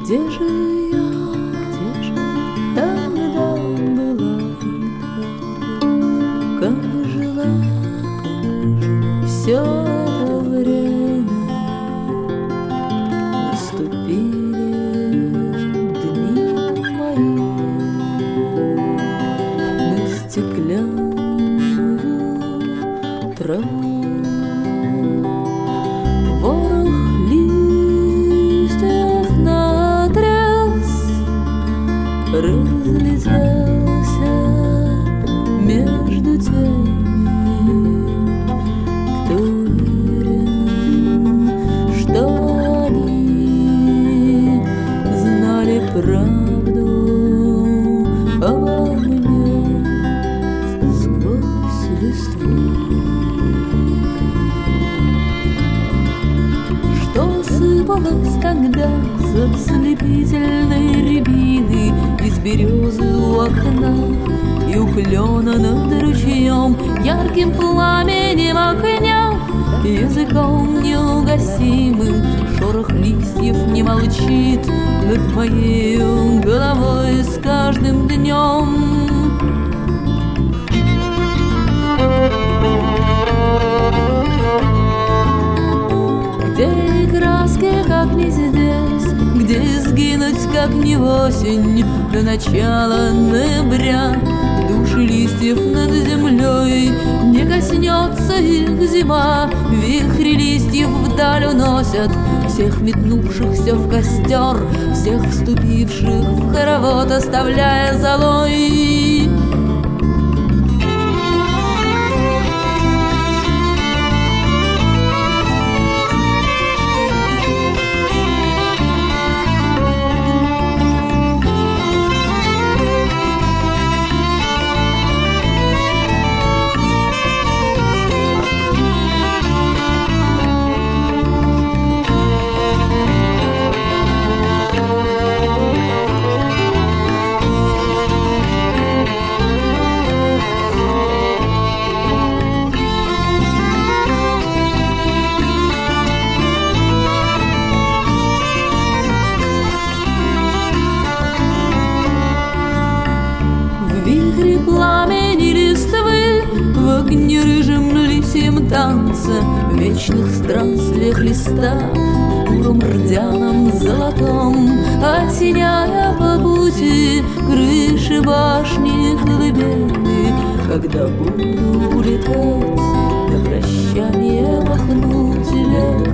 Где же я тогда была, как жила все это время? Наступили дни мои на стеклянную траву. Ворох листьев наотрез разлетелся между теми, кто уверен, что они знали правду обо мне сквозь листву. Что сыпалось тогда с ослепительной рябины из березы у окна и у клена над ручьем, ярким пламенем огня, языком неугасимым шорох листьев не молчит над моей головой с каждым днем. Где краски, как не здесь, где сгинуть, как не в осень, до начала ноября. Души листьев над землей не коснется их зима. Вихри листьев вдаль уносят всех метнувшихся в костер, всех вступивших в хоровод, оставляя золой. Вихри пламени листвы в огне рыжем лисьем танце, в вечных странствиях листа, в буром рдяном золотом, осеняя по пути крыши башни колыбели. Когда буду улетать, на прощание махну тебе